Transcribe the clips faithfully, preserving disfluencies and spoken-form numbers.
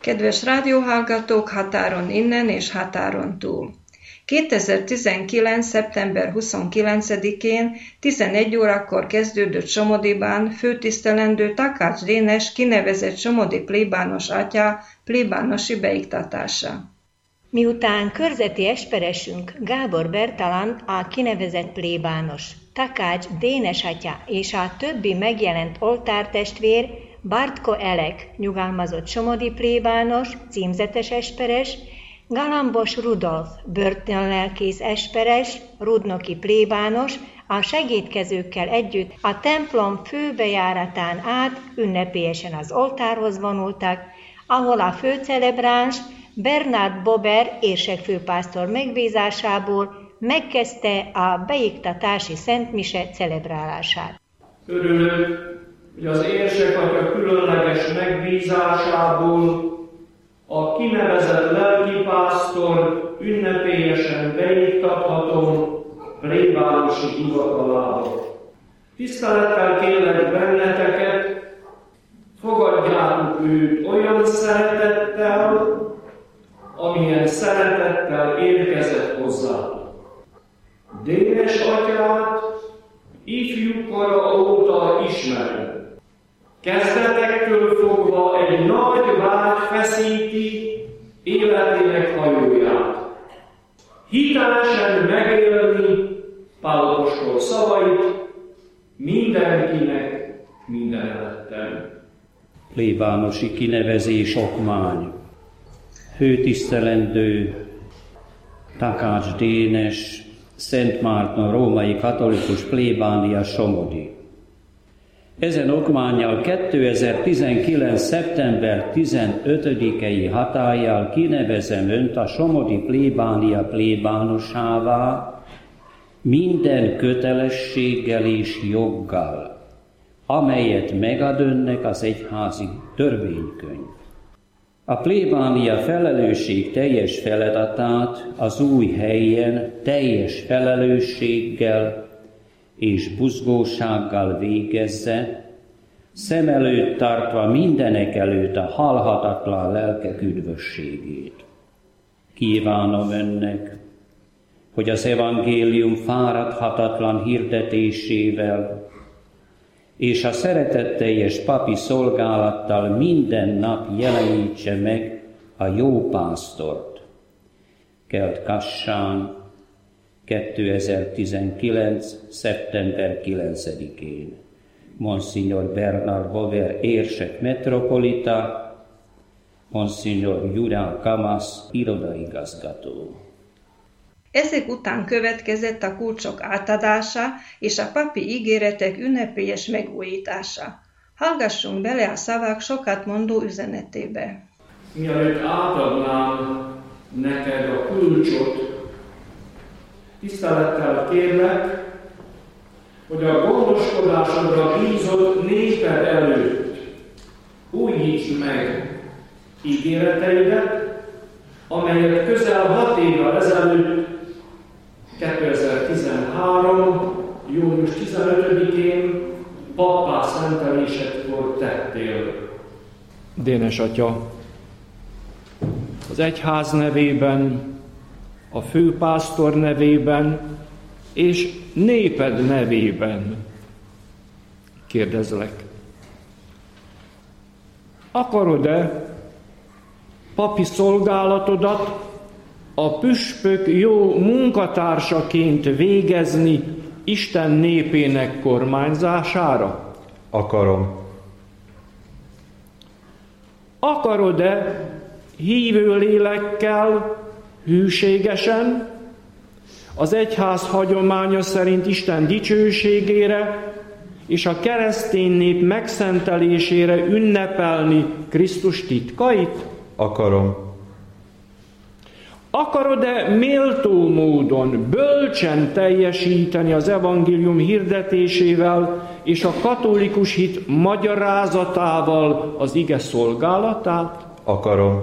Kedves rádióhallgatók határon innen és határon túl! kétezer-tizenkilenc. szeptember huszonkilencedikén tizenegy órakor kezdődött Somodiban főtisztelendő Takács Dénes kinevezett somodi plébános atya plébánosi beiktatása. Miután körzeti esperesünk Gábor Bertalan, a kinevezett plébános, Takács Dénes atya és a többi megjelent oltártestvér, Bartko Elek, nyugalmazott somodi plébános, címzetes esperes, Galambos Rudolf, börtönlelkész esperes, rudnoki plébános, a segédkezőkkel együtt a templom főbejáratán át ünnepélyesen az oltárhoz vonultak, ahol a főcelebráns Bernard Bober érsekfőpásztor megbízásából megkezdte a beiktatási szentmise celebrálását. Örülök, hogy az érsekatya különleges megbízásából a kinevezett lelkipásztor ünnepélyesen beiktathatom plébánosi hivatalába. Tisztelettel kérlek benneteket, fogadjátok őt olyan szeretettel, amilyen szeretettel érkezett hozzá. Dénes atyát ifjúkora óta ismerem. Kezdetektől fogva egy nagy vágy feszíti életének hajóját. Hitelesen megélni Pál apostol szavait mindenkinek mindenelettem. Plébánosi kinevezés okmány. Főtisztelendő Takács Dénes, Szent Márton római katolikus plébánia Somodi. Ezen okmánnyal kétezer-tizenkilenc. szeptember tizenötödikei hatállyal kinevezem önt a somodi plébánia plébánosává minden kötelességgel és joggal, amelyet megad önnek az egyházi törvénykönyv. A plébánia felelősség teljes feladatát az új helyen teljes felelősséggel és buzgósággal végezze, szem előtt tartva mindenek előtt a halhatatlan lelkek üdvösségét. Kívánom önnek, hogy az evangélium fáradhatatlan hirdetésével és a szeretetteljes papi szolgálattal minden nap jelenítse meg a jó pásztort. Kelt-Kassán, kétezer-tizenkilenc. szeptember kilencedikén. Monsignor Bernard Bober érsek metropolita, Monsignor Jurán Kamasz irodaigazgató. Ezek után következett a kulcsok átadása és a papi ígéretek ünnepélyes megújítása. Hallgassunk bele a szavak sokat mondó üzenetébe. Mielőtt átadnám neked a kulcsot, tisztelettel kérlek, hogy a gondoskodásodra bízott néped előtt újítsd meg ígéreteidet, amelyet közel hat évvel ezelőtt, kétezer-tizenhárom. június tizenötödikén pappá szentelésedkor tettél. Dénes atya, az egyház nevében, a főpásztor nevében és néped nevében kérdezlek. Akarod-e papi szolgálatodat a püspök jó munkatársaként végezni Isten népének kormányzására? Akarom. Akarod-e hívő lélekkel, hűségesen, az egyház hagyománya szerint Isten dicsőségére és a keresztény nép megszentelésére ünnepelni Krisztus titkait? Akarom. Akarod-e méltó módon, bölcsen teljesíteni az evangélium hirdetésével és a katolikus hit magyarázatával az ige szolgálatát? Akarom.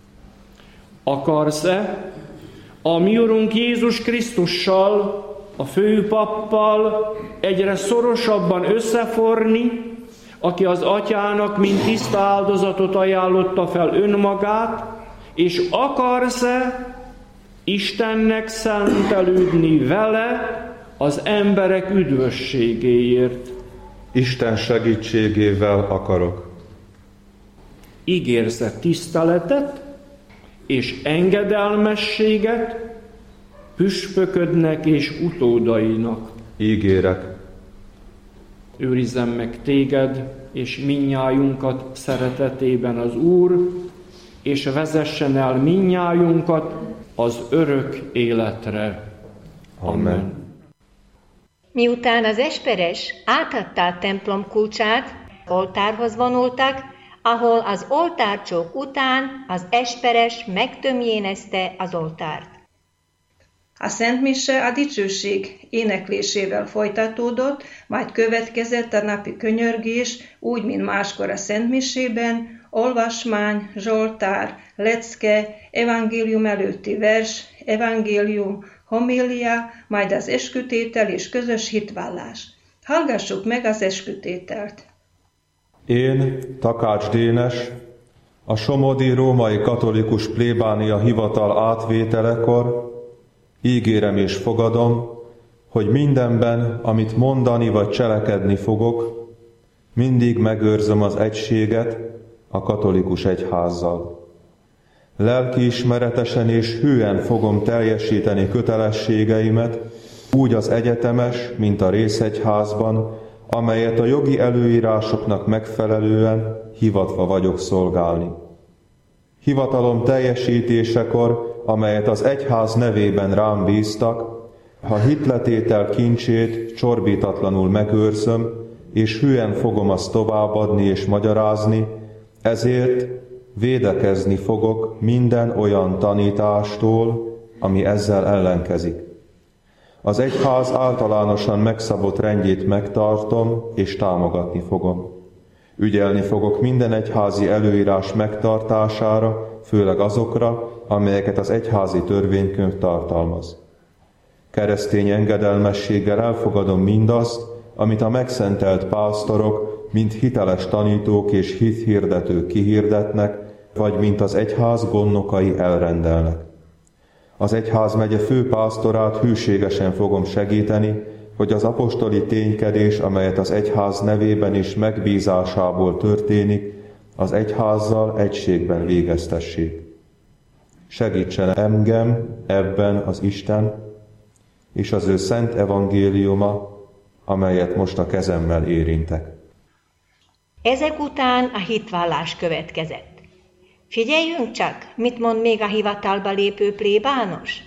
Akarsz-e a mi Urunk Jézus Krisztussal, a főpappal egyre szorosabban összeforni, aki az atyának, mint tiszta áldozatot ajánlotta fel önmagát, és akarsz-e Istennek szentelődni vele az emberek üdvösségéért? Isten segítségével akarok. Ígérsz-e tiszteletet és engedelmességet püspöködnek és utódainak? Ígérek. Őrizzen meg téged és minnyájunkat szeretetében az Úr, és vezessen el minnyájunkat az örök életre. Amen. Miután az esperes átadta a templom kulcsát, oltárhoz vonultak, ahol az oltárcsók után az esperes megtömjénezte az oltárt. A szentmise a dicsőség éneklésével folytatódott, majd következett a napi könyörgés, úgy, mint máskor a szentmisében, olvasmány, zsoltár, lecke, evangélium előtti vers, evangélium, homilia, majd az eskütétel és közös hitvallás. Hallgassuk meg az eskütételt. Én, Takács Dénes, a Somodi Római Katolikus Plébánia hivatal átvételekor ígérem és fogadom, hogy mindenben, amit mondani vagy cselekedni fogok, mindig megőrzöm az egységet a katolikus egyházzal. Lelkiismeretesen és hűen fogom teljesíteni kötelességeimet, úgy az egyetemes, mint a részegyházban, amelyet a jogi előírásoknak megfelelően hivatva vagyok szolgálni. Hivatalom teljesítésekor, amelyet az egyház nevében rám bíztak, ha hitletétel kincsét csorbítatlanul megőrzöm, és hűen fogom azt továbbadni és magyarázni, ezért védekezni fogok minden olyan tanítástól, ami ezzel ellenkezik. Az egyház általánosan megszabott rendjét megtartom és támogatni fogom. Ügyelni fogok minden egyházi előírás megtartására, főleg azokra, amelyeket az egyházi törvénykönyv tartalmaz. Keresztény engedelmességgel elfogadom mindazt, amit a megszentelt pásztorok, mint hiteles tanítók és hithirdetők kihirdetnek, vagy mint az egyház gondnokai elrendelnek. Az egyházmegye főpásztorát hűségesen fogom segíteni, hogy az apostoli ténykedés, amelyet az egyház nevében és megbízásából történik, az egyházzal egységben végeztessék. Segítsen engem ebben az Isten, és az ő szent evangéliuma, amelyet most a kezemmel érintek. Ezek után a hitvallás következett. Figyeljünk csak, mit mond még a hivatalba lépő plébános.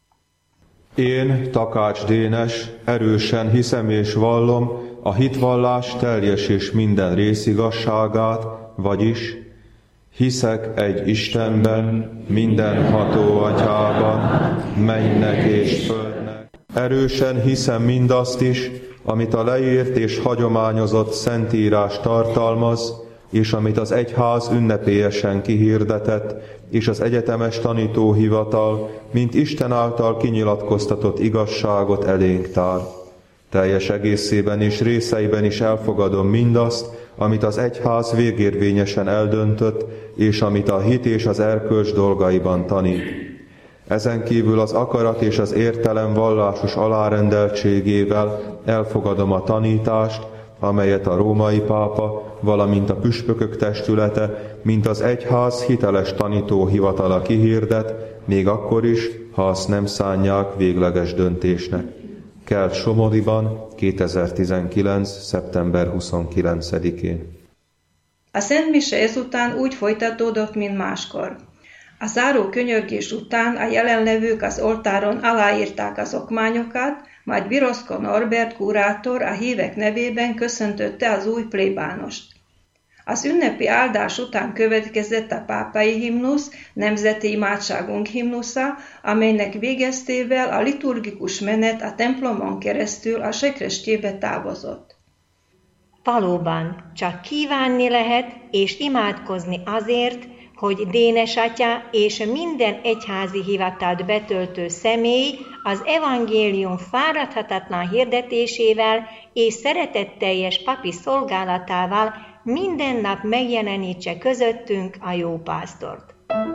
Én, Takács Dénes, erősen hiszem és vallom a hitvallás teljes és minden részigazságát, vagyis hiszek egy Istenben, mindenható Atyában, mennynek és földnek. Erősen hiszem mindazt is, amit a leírt és hagyományozott Szentírás tartalmaz, és amit az egyház ünnepélyesen kihirdetett, és az egyetemes tanítóhivatal, mint Isten által kinyilatkoztatott igazságot elénk tár. Teljes egészében és részeiben is elfogadom mindazt, amit az egyház végérvényesen eldöntött, és amit a hit és az erkölcs dolgaiban tanít. Ezen kívül az akarat és az értelem vallásos alárendeltségével elfogadom a tanítást, amelyet a római pápa, valamint a püspökök testülete, mint az egyház hiteles tanítóhivatala kihirdet, még akkor is, ha azt nem szánják végleges döntésnek. Kelt-Somodiban, kétezer-tizenkilenc. szeptember huszonkilencedikén. A szentmise ezután úgy folytatódott, mint máskor. A záró könyörgés után a jelenlevők az oltáron aláírták az okmányokat, majd Biroszko Norbert kurátor a hívek nevében köszöntötte az új plébánost. Az ünnepi áldás után következett a pápai himnusz, nemzeti imádságunk himnusza, amelynek végeztével a liturgikus menet a templomon keresztül a sekrestjébe távozott. Valóban, csak kívánni lehet és imádkozni azért, hogy Dénes atya és minden egyházi hivatalt betöltő személy az evangélium fáradhatatlan hirdetésével és szeretetteljes papi szolgálatával minden nap megjelenítse közöttünk a jó pásztort.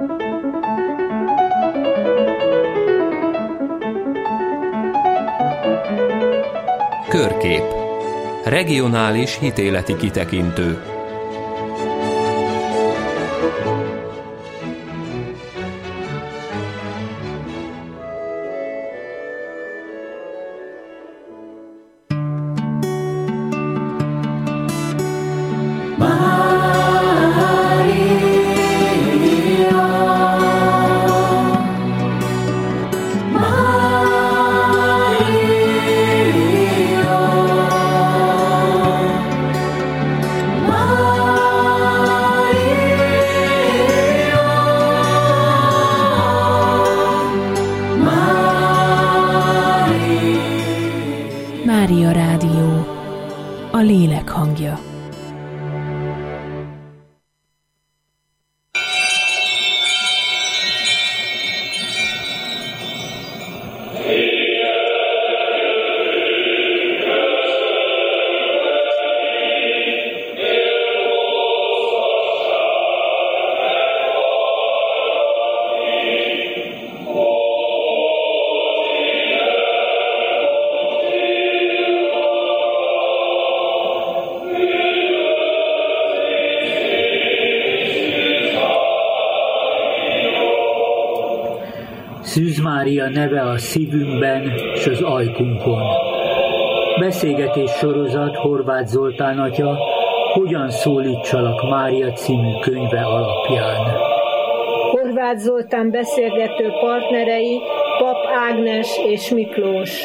Körkép. Regionális hitéleti kitekintő. Mária Rádió, a lélek hangja. Szűz Mária neve a szívünkben s az ajkunkon. Beszélgetés sorozat Horváth Zoltán atya, Hogyan szólítsalak Mária című könyve alapján. Horváth Zoltán beszélgető partnerei Pap Ágnes és Miklós.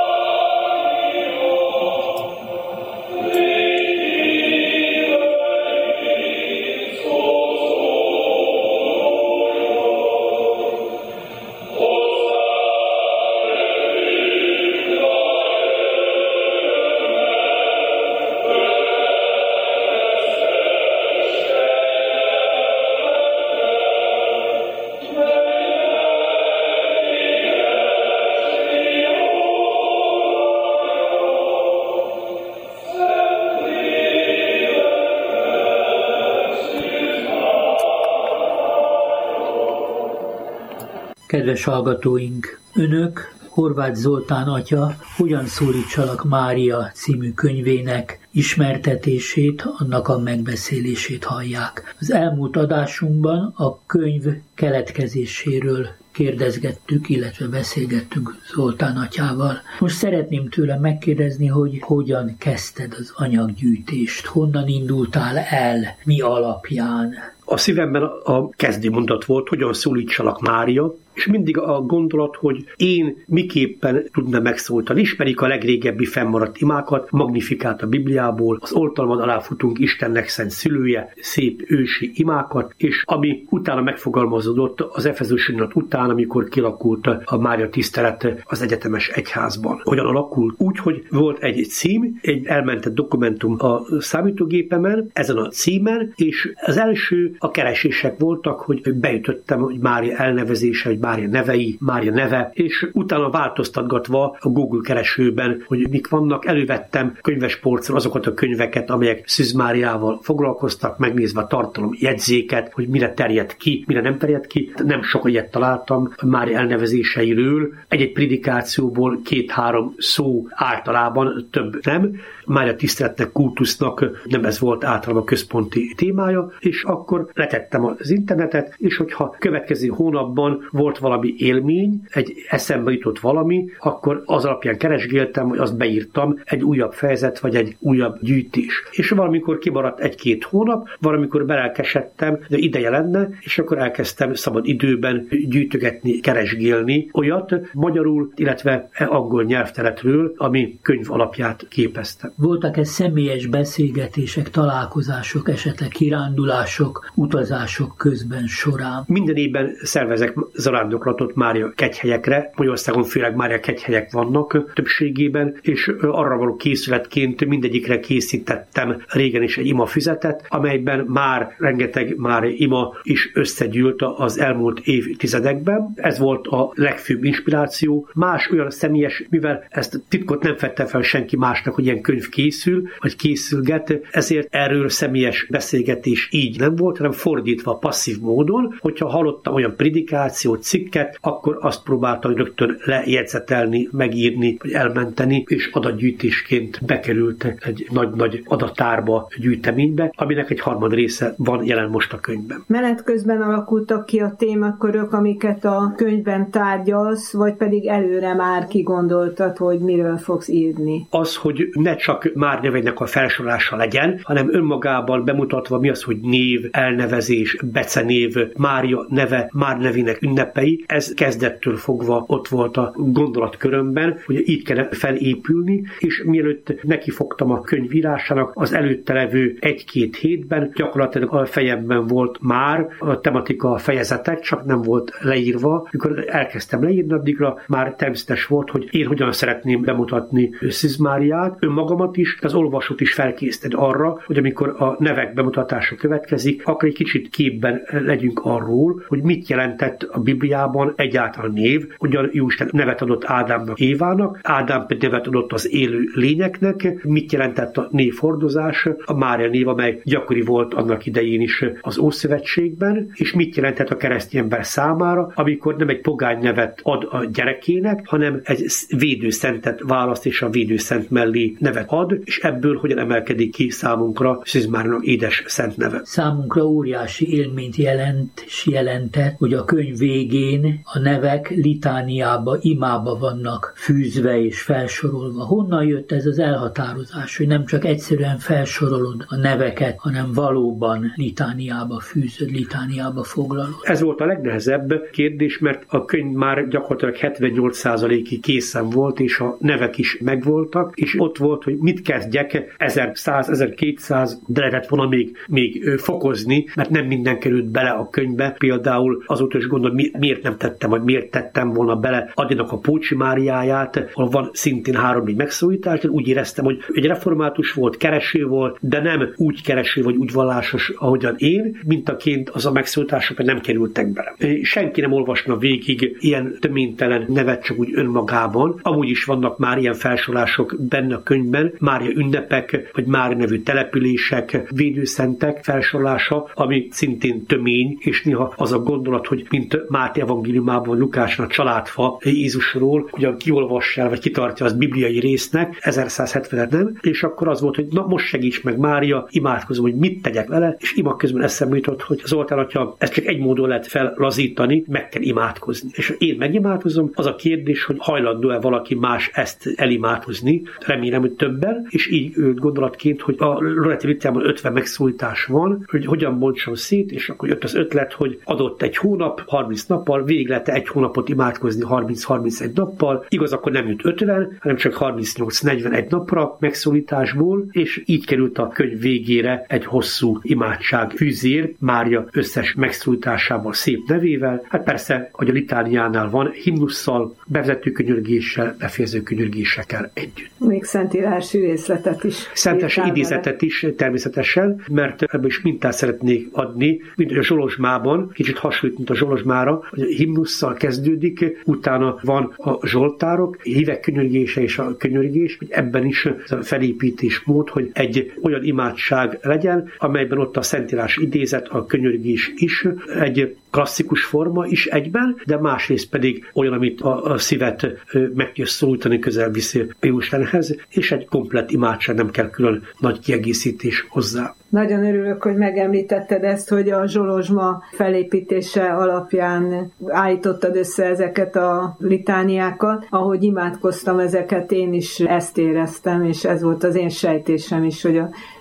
Kedves hallgatóink, Önök Horváth Zoltán atya Hogyan szólítsalak Mária című könyvének ismertetését, annak a megbeszélését hallják. Az elmúlt adásunkban a könyv keletkezéséről kérdezgettük, illetve beszélgettünk Zoltán atyával. Most szeretném tőle megkérdezni, hogy hogyan kezdted az anyaggyűjtést, honnan indultál el, mi alapján? A szívemben a kezdő mondat volt, hogyan szólítsalak Mária, és mindig a gondolat, hogy én miképpen tudna megszólítani. Ismerik a legrégebbi fennmaradt imákat, Magnifikát a Bibliából, az oltalmon aláfutunk Istennek szent szülője, szép ősi imákat, és ami utána megfogalmazódott az Efezusinat után, amikor kialakult a Mária tisztelet az egyetemes egyházban. Hogyan alakult? Úgy, hogy volt egy cím, egy elmentett dokumentum a számítógépemen, ezen a címen, és az első a keresések voltak, hogy beütöttem, hogy Mária elnevezése, hogy Mária nevei, Mária neve, és utána változtatgatva a Google keresőben, hogy mik vannak, elővettem könyvespolcról azokat a könyveket, amelyek Szűz Máriával foglalkoztak, megnézve a tartalom jegyzéket, hogy mire terjed ki, mire nem terjed ki. Nem sok ilyet találtam Mária elnevezéseiről. Egy-egy prédikációból két-három szó, általában több nem. Mária tiszteletnek, kultusznak nem ez volt általában a központi témája, és akkor letettem az internetet, és hogyha következő hónapban volt valami élmény, egy eszembe jutott valami, akkor az alapján keresgéltem, hogy azt beírtam, egy újabb fejezet, vagy egy újabb gyűjtés. És valamikor kimaradt egy-két hónap, valamikor belelkesedtem, de ideje lenne, és akkor elkezdtem szabad időben gyűjtögetni, keresgélni olyat magyarul, illetve angol nyelvteretről, ami könyv alapját képezte. Voltak-e személyes beszélgetések, találkozások, esetleg kirándulások, utazások közben során? Minden évben szervezek zarándoklatot Mária kegyhelyekre. Magyarországon főleg Mária kegyhelyek vannak többségében, és arra való készületként mindegyik emlékre készítettem régen is egy ima füzetet, amelyben már rengeteg már ima is összegyűlt az elmúlt évtizedekben. Ez volt a legfőbb inspiráció. Más olyan személyes, mivel ezt titkot nem fedte fel senki másnak, hogy ilyen könyv készül, vagy készülget, ezért erről személyes beszélgetés így nem volt, hanem fordítva passzív módon, hogyha hallottam olyan predikációt, cikket, akkor azt próbáltam rögtön lejegyzetelni, megírni, vagy elmenteni, és adatgyűjtésként bekerült egy nagy-nagy adattárba, gyűjteménybe, aminek egy harmad része van jelen most a könyvben. Menet közben alakultak ki a témakörök, amiket a könyvben tárgyalsz, vagy pedig előre már kigondoltad, hogy miről fogsz írni? Az, hogy ne csak már nevének a felsorolása legyen, hanem önmagában bemutatva mi az, hogy név, elnevezés, becenév, Mária neve, már nevének ünnepei, ez kezdettől fogva ott volt a gondolatkörömben, hogy így kell felépülni, és mielőtt nekifogtam a könyvírásának, az előtte levő egy-két hétben gyakorlatilag a fejemben volt már a tematika fejezetek, csak nem volt leírva. Mikor elkezdtem leírni, addigra már természetes volt, hogy én hogyan szeretném bemutatni Szűz Máriát, önmagamat is, az olvasót is felkészíteni arra, hogy amikor a nevek bemutatása következik, akkor egy kicsit képben legyünk arról, hogy mit jelentett a Bibliában egyáltalán név, hogyan Jóisten nevet adott Ádámnak, Évának, Ádám pedig nevet adott az élő lényeknek, mit jelentett a névhordozás, a Mária név, amely gyakori volt annak idején is az Ószövetségben, és mit jelentett a keresztény ember számára, amikor nem egy pogány nevet ad a gyerekének, hanem egy védőszentet választ, és a védőszent mellé nevet ad, és ebből hogyan emelkedik ki számunkra Szűz Máriának édes szent neve. Számunkra óriási élményt jelent, és jelentett, hogy a könyv végén a nevek litániába, imába vannak fűzve és felsorolva. Honnan jött ez az elhatározás, hogy nem csak egyszerűen felsorolod a neveket, hanem valóban litániába fűzöd, litániába foglalod? Ez volt a legnehezebb kérdés, mert a könyv már gyakorlatilag hetvennyolc százalékig készen volt, és a nevek is megvoltak, és ott volt, hogy mit kezdjek, ezerszáz, ezerkétszáz, de lehetett volna még, még fokozni, mert nem minden került bele a könyvbe. Például azóta is gondolom, mi, miért nem tettem, vagy miért tettem volna bele Adinak a Pócsi Máriáját, ahol van szintén három-négy megszólítás, de úgy éreztem, hogy egy református volt, kereső volt, de nem úgy kereső, vagy úgy vallásos, ahogyan én, mintaként az a megszólítások nem kerültek bele. Senki nem olvasna végig ilyen töménytelen nevet csak úgy önmagában. Amúgy is vannak már ilyen felsorolások benne a könyvben, Mária ünnepek, vagy Mária nevű települések, védőszentek felsorolása, ami szintén tömény, és néha az a gondolat, hogy mint Máté evangéliumában, Lukásnak a családfa Jézusról, hogyan kiolvassa el, vagy kitartja az bibliai résznek, ezerszázhetvenet nem, és akkor az volt, hogy na most segíts meg Mária, imádkozom, hogy mit tegyek vele, és ima közben eszembe jutott, hogy Zoltán atya, ezt csak egy módon lehet fellazítani, meg kell imádkozni. És én megimádkozom, az a kérdés, hogy hajlandó-e valaki más ezt elimádkozni, remélem, hogy többen, és így gondolatként, hogy a Loretti Vitájában ötven megszólítás van, hogy hogyan bontsam szét, és akkor jött az ötlet, hogy adott egy hónap, harminc nappal, végig lehet egy hónapot imádkozni harminc-harmincegy nappal, igaz, akkor nem jut ötven, hanem csak harmincnyolc-negyvenegy napra megszólításból, és így került a könyv végére egy hosszú imádság fűzér, Mária összes megszólításával, szép nevével, hát persze, hogy a litániánál van, himnusszal, bevezető könyörgéssel, befejező könyörgésekkel együtt. Még szentírási részletet is. Szentes idézetet is természetesen, mert ebből is mintát szeretnék adni, mint a Zsolozsmában, kicsit hasonlít, mint a Zsolozsmára, hogy a himnusszal kezdődik, utána van a zsoltárok, hívek könyörgése és a könyörgés, hogy ebben is a felépítésmód, hogy egy olyan imádság legyen, amelyben ott a szentírás idézet, a könyörgés is egy klasszikus forma is egyben, de másrészt pedig olyan, amit a, a szívet meg tudja szólítani, közel viszi Jóistenhez, és egy komplett imádság, nem kell külön nagy kiegészítés hozzá. Nagyon örülök, hogy megemlítetted ezt, hogy a Zsolozsma felépítése alapján állítottad össze ezeket a litániákat. Ahogy imádkoztam ezeket, én is ezt éreztem, és ez volt az én sejtésem is, hogy a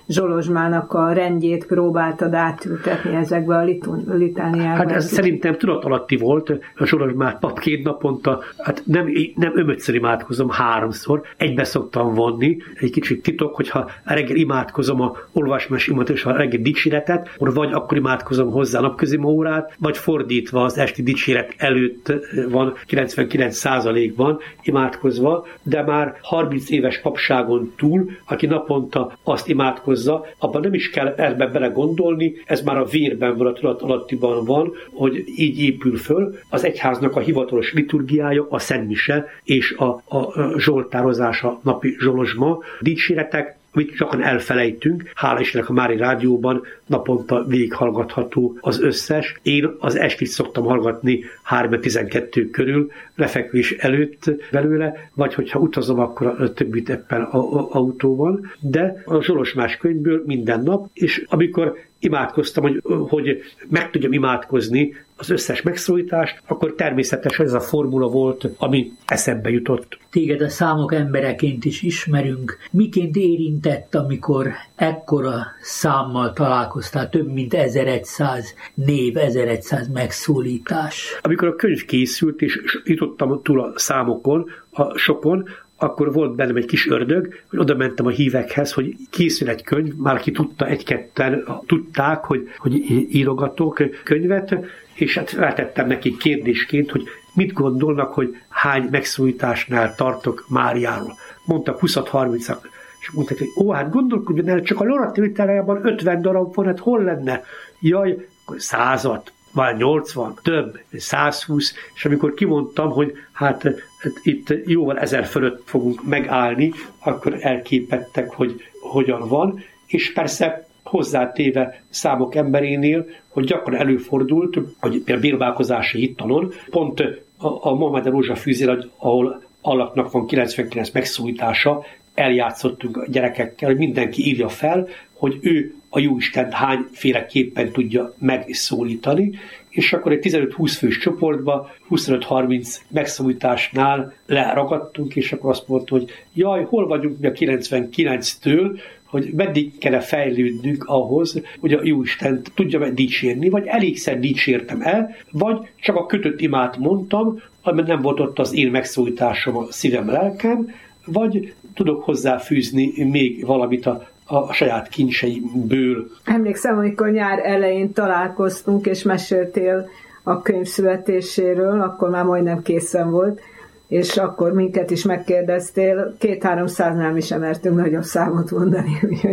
Zsolozsmának a rendjét próbáltad átültetni ezekbe a litániákba. Hát ez szerintem tudatalatti volt, a Zsolozsmát pap két naponta, hát nem, nem ömötször imádkozom, háromszor, egybe szoktam vonni, egy kicsit titok, hogyha reggel imádkozom a olvasmás imat és a reggel dicséretet, vagy akkor imádkozom hozzá napközi órát, vagy fordítva az esti dicséret előtt van kilencvenkilenc százalékban imádkozva, de már harminc éves papságon túl, aki naponta azt imádkozza, abban nem is kell ebben bele gondolni, ez már a vérben van, a tudatalattiban van, hogy így épül föl az egyháznak a hivatalos liturgiája, a szentmise és a, a, a zsoltározása, napi zsolozsma, dicséretek, amit gyakran elfelejtünk, hála Istennek a Mária Rádióban naponta végighallgatható az összes. Én az estit szoktam hallgatni három tizenkettő körül, lefekvés előtt belőle, vagy hogyha utazom, akkor a többit ebben a autóban, de a Zsolozsmás könyvből minden nap, és amikor imádkoztam, hogy, hogy meg tudjam imádkozni az összes megszólítást, akkor természetesen ez a formula volt, ami eszembe jutott. Téged a számok embereként is ismerünk. Miként érintett, amikor ekkora számmal találkoztál, több mint ezerszáz név, ezerszáz megszólítás? Amikor a könyv készült, és jutottam túl a számokon, a sokon, akkor volt bennem egy kis ördög, hogy oda mentem a hívekhez, hogy készül egy könyv, már ki tudta, egy-ketten tudták, hogy, hogy írogatok könyvet, és hát feltettem neki kérdésként, hogy mit gondolnak, hogy hány megszólításnál tartok Máriáról. Mondtak húsz-harmincat, és mondták, hogy ó, hát gondolkodjon el, csak a Lorati literájában ötven darab van, hát hol lenne? Jaj, akkor százat, vagy nyolcvan, több, százhúsz, és amikor kimondtam, hogy hát, hát itt jóval ezer fölött fogunk megállni, akkor elképettek, hogy hogyan van, és persze hozzátéve számok emberénél, hogy gyakran előfordult, hogy például bírálkozási hittalon, pont a, a Mohamed Rózsa fűzér, ahol alaknak van kilencvenkilenc megszólítása, eljátszottunk a gyerekekkel, hogy mindenki írja fel, hogy ő a Jóisten hányféleképpen tudja megszólítani, és akkor egy tizenöt-húsz fős csoportba huszonöt-harminc megszólításnál leragadtunk, és akkor azt mondta, hogy jaj, hol vagyunk mi a kilencvenkilenctől, hogy meddig kell fejlődnünk ahhoz, hogy a Jóistent tudja dicsérni, vagy elégszer dicsértem el, vagy csak a kötött imát mondtam, ami nem volt ott az én megszólításom, a szívem, lelkem, vagy tudok hozzáfűzni még valamit a a saját kincseimből. Emlékszem, amikor nyár elején találkoztunk, és meséltél a könyv születéséről, akkor már majdnem készen volt, és akkor minket is megkérdeztél, két-háromszáznál is emertünk nagyobb számot mondani.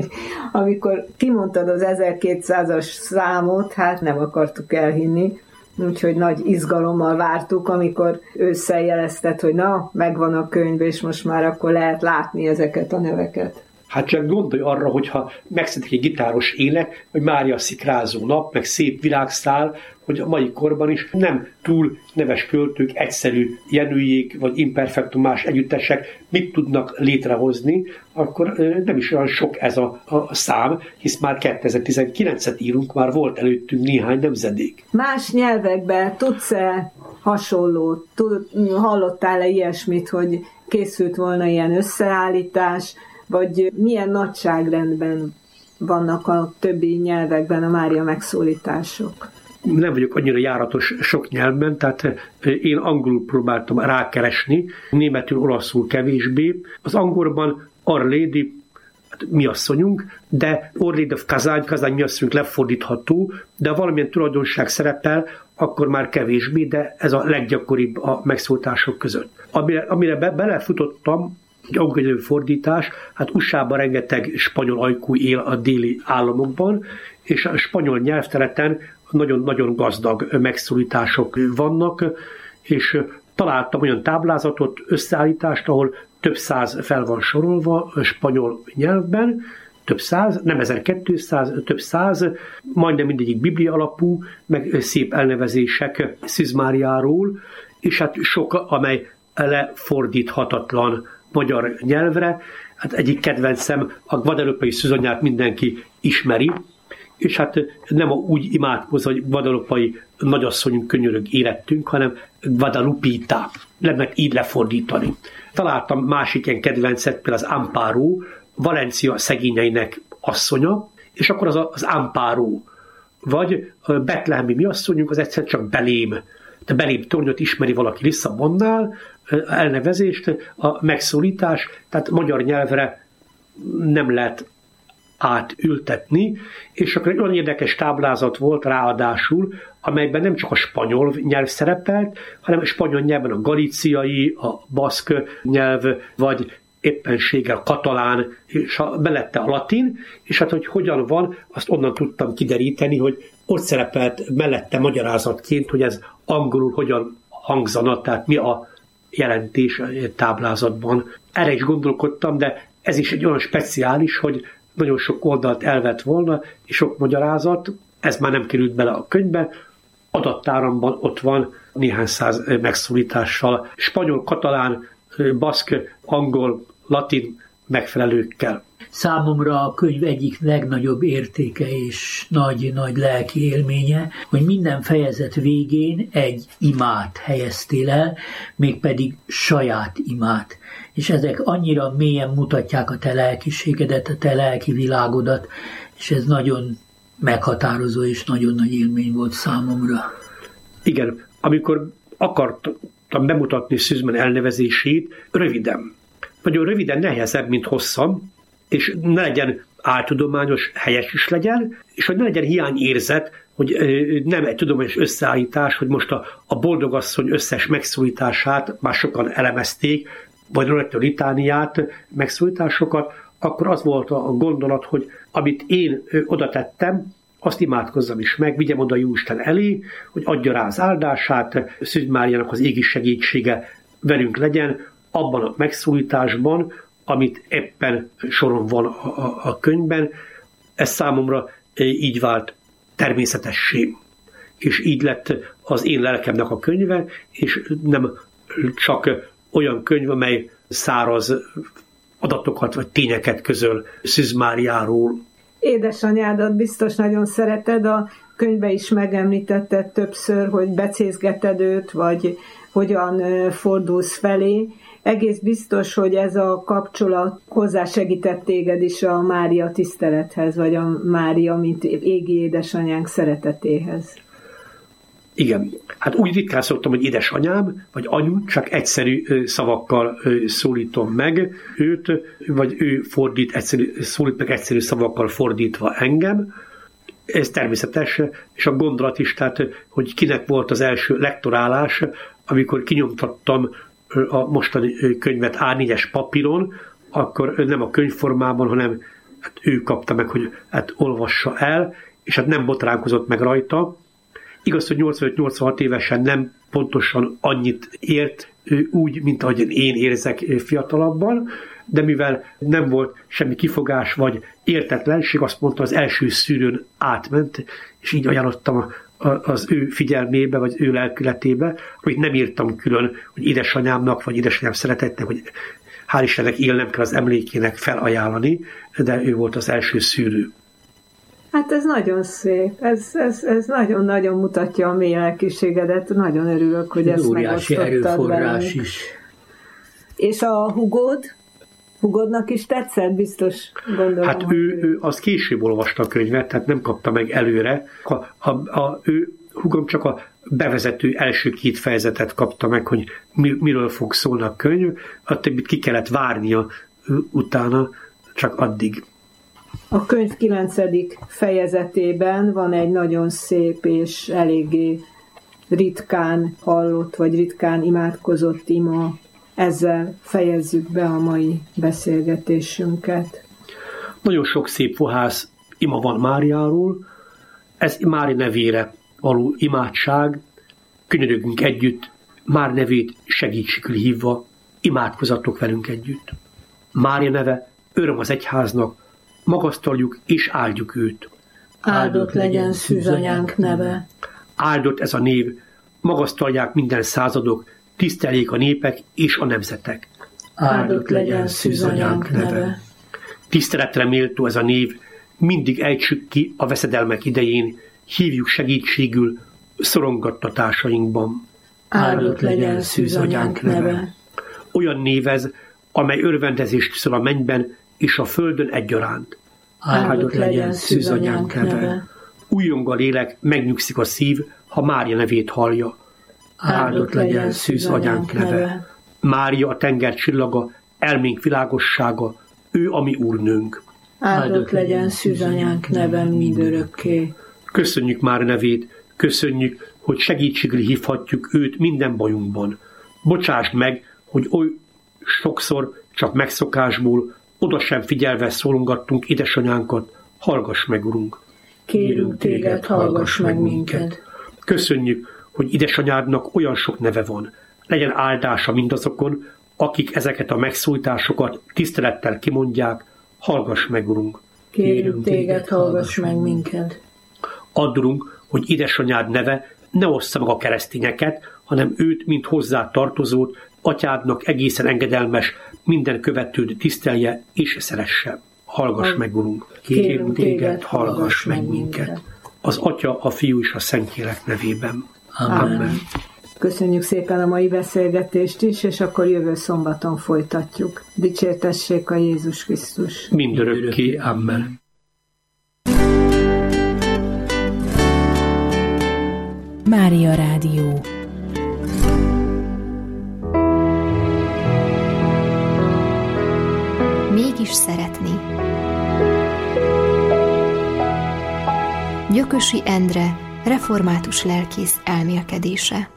Amikor kimondtad az ezerkétszázas számot, hát nem akartuk elhinni, úgyhogy nagy izgalommal vártuk, amikor ősszel jelezted, hogy na, megvan a könyv, és most már akkor lehet látni ezeket a neveket. Hát csak gondolj arra, hogyha megszedik egy gitáros ének, hogy Mária szikrázó nap, meg szép virágszál, hogy a mai korban is nem túl neves költők, egyszerű Jenőjék, vagy imperfektum más együttesek mit tudnak létrehozni, akkor nem is olyan sok ez a, a szám, hisz már kétezer-tizenkilencet írunk, már volt előttünk néhány nemzedék. Más nyelvekben tudsz-e hasonlót, tud, hallottál-e ilyesmit, hogy készült volna ilyen összeállítás, vagy milyen nagyságrendben vannak a többi nyelvekben a Mária megszólítások? Nem vagyok annyira járatos sok nyelvben, tehát én angolul próbáltam rákeresni, németül, olaszul kevésbé. Az angolban Our Lady, mi asszonyunk, de Our Lady of Kazán, Kazán mi asszonyunk lefordítható, de valamilyen tulajdonság szerepel, akkor már kevésbé, de ez a leggyakoribb a megszólítások között. Amire, amire be, belefutottam, egy angol fordítás, hát u es á-ban rengeteg spanyol ajkú él a déli államokban, és a spanyol nyelvtereten nagyon-nagyon gazdag megszólítások vannak, és találtam olyan táblázatot, összeállítást, ahol több száz fel van sorolva a spanyol nyelvben, több száz, nem ezerkétszáz, több száz, majdnem mindegyik biblia alapú, meg szép elnevezések Szűz Máriáról, és hát sok, amely lefordíthatatlan magyar nyelvre. Hát egyik kedvencem, a guadeloupe-i szűzanyját mindenki ismeri, és hát nem úgy imádkozva, hogy guadeloupe-i nagyasszonyunk könyörög érettünk, hanem Guadalupita. Lehetnek így lefordítani. Találtam másik ilyen kedvencet, például az Amparo, Valencia szegényeinek asszonya, és akkor az az Ampáró, vagy betlehemi mi asszonyunk, az egyszer csak Belém. De Belém tornyot ismeri valaki Lisszabonnál, elnevezést, a megszólítás, tehát magyar nyelvre nem lehet átültetni, és akkor egy olyan érdekes táblázat volt ráadásul, amelyben nem csak a spanyol nyelv szerepelt, hanem a spanyol nyelven a galíciai, a baszk nyelv, vagy éppenséggel a katalán, és a, belette a latin, és hát, hogy hogyan van, azt onnan tudtam kideríteni, hogy ott szerepelt mellette magyarázatként, hogy ez angolul hogyan hangzana, tehát mi a jelentés a táblázatban. Erre is gondolkodtam, de ez is egy olyan speciális, hogy nagyon sok oldalt elvett volna, és sok magyarázat, ez már nem került bele a könyvbe, adattáramban ott van néhány száz megszólítással, spanyol, katalán, baszk, angol, latin megfelelőkkel. Számomra a könyv egyik legnagyobb értéke és nagy-nagy lelki élménye, hogy minden fejezet végén egy imát helyeztél el, mégpedig saját imát. És ezek annyira mélyen mutatják a te lelkiségedet, a te lelki világodat, és ez nagyon meghatározó és nagyon nagy élmény volt számomra. Igen, amikor akartam bemutatni Szüzman elnevezését, röviden. Nagyon röviden nehezebb, mint hosszan, és ne legyen áltudományos, helyes is legyen, és hogy ne legyen hiányérzet, hogy nem egy tudományos összeállítás, hogy most a, a boldogasszony összes megszólítását már sokan elemezték, vagy rögtön litániát, megszólításokat, akkor az volt a gondolat, hogy amit én oda tettem, azt imádkozzam is meg, vigyem oda Jóisten elé, hogy adja rá az áldását, Szűz Máriának az égi segítsége velünk legyen, abban a megszólításban, amit éppen soron van a, a, a könyvben. Ez számomra így vált természetessé. És így lett az én lelkemnek a könyve, és nem csak olyan könyv, amely száraz adatokat vagy tényeket közöl Szűz Máriáról. Édesanyádat biztos nagyon szereted, a könyvbe is megemlítetted többször, hogy becézgeted őt, vagy hogyan fordulsz felé. Egész biztos, hogy ez a kapcsolat hozzásegített téged is a Mária tisztelethez, vagy a Mária, mint égi édesanyánk szeretetéhez. Igen, hát úgy ritkán szoktam, hogy édesanyám, vagy anyu, csak egyszerű szavakkal szólítom meg őt, vagy ő fordít, egyszerű, szólít meg egyszerű szavakkal fordítva engem. Ez természetes, és a gondolat is, tehát, hogy kinek volt az első lektorálás, amikor kinyomtattam a mostani könyvet á négyes papíron, akkor nem a könyvformában, hanem hát ő kapta meg, hogy hát olvassa el, és hát nem botránkozott meg rajta. Igaz, hogy nyolcvanöt-nyolcvanhat évesen nem pontosan annyit ért úgy, mint ahogy én érzek fiatalabban, de mivel nem volt semmi kifogás vagy értetlenség, azt mondta, az első szűrőn átment, és így ajánlottam az ő figyelmébe, vagy ő lelkületébe, hogy nem írtam külön, hogy édesanyámnak, vagy édesanyám szeretetnek, hogy hál' Istennek élnem kell az emlékének felajánlani, de ő volt az első szűrő. Hát ez nagyon szép, ez, ez, ez nagyon-nagyon mutatja a mély lelkiségedet, nagyon örülök, hogy ezt megosztottad velünk. Is. És a hugód? Hugodnak is tetszett, biztos gondolom. Hát ő, ő az később olvasta a könyvet, tehát nem kapta meg előre. A, a, a, ő, hugom csak a bevezető első két fejezetet kapta meg, hogy mi, miről fog szólni a könyv, a többit ki kellett várnia utána, csak addig. A könyv kilencedik fejezetében van egy nagyon szép és eléggé ritkán hallott, vagy ritkán imádkozott ima. Ezzel fejezzük be a mai beszélgetésünket. Nagyon sok szép fohász ima van Máriáról. Ez Mária nevére való imádság. Könyörögünk együtt, Mária nevét segítségül hívva, imádkozatok velünk együtt. Mária neve öröm az egyháznak, magasztaljuk és áldjuk őt. Áldott legyen szűzanyánk neve. Áldott ez a név, magasztalják minden századok, tiszteljék a népek és a nemzetek. Áldott legyen szűzanyánk neve. Tiszteletre méltó ez a név, mindig ejtsük ki a veszedelmek idején, hívjuk segítségül szorongattatásainkban. Áldott legyen szűzanyánk neve. Olyan név ez, amely örvendezést szól a mennyben és a földön egyaránt. áldott legyen szűzanyánk neve. Újjong a lélek, megnyugszik a szív, ha Mária nevét hallja. Áldott legyen szűzanyánk neve. Mária a tenger csillaga, elménk világossága, ő a mi úrnőnk. Áldott legyen szűzanyánk neve mindörökké. Köszönjük már nevét, köszönjük, hogy segítségre hívhatjuk őt minden bajunkban. Bocsásd meg, hogy oly sokszor csak megszokásból oda sem figyelve szólongattunk édesanyánkat, hallgass meg, Urunk. Kérünk téged, hallgass meg minket. Köszönjük, hogy édesanyádnak olyan sok neve van. Legyen áldása mindazokon, akik ezeket a megszólításokat tisztelettel kimondják, hallgass meg, Urunk. Kérünk téged, hallgass meg minket. Add, Urunk, hogy édesanyád neve ne ossza meg a keresztényeket, hanem őt, mint hozzá tartozót, atyádnak egészen engedelmes, minden követőd tisztelje és szeresse. Hallgass Hall... meg, Urunk. Kérünk téged, hallgass meg minket. Az Atya, a Fiú és a Szentlélek nevében. Amen. Amen. Köszönjük szépen a mai beszélgetést is, és akkor jövő szombaton folytatjuk. Dicsértessék a Jézus Krisztus. Mindörökké. Amen. Mária Rádió. Mégis szeretni. Gyökösi Endre, református lelkész elmélkedése.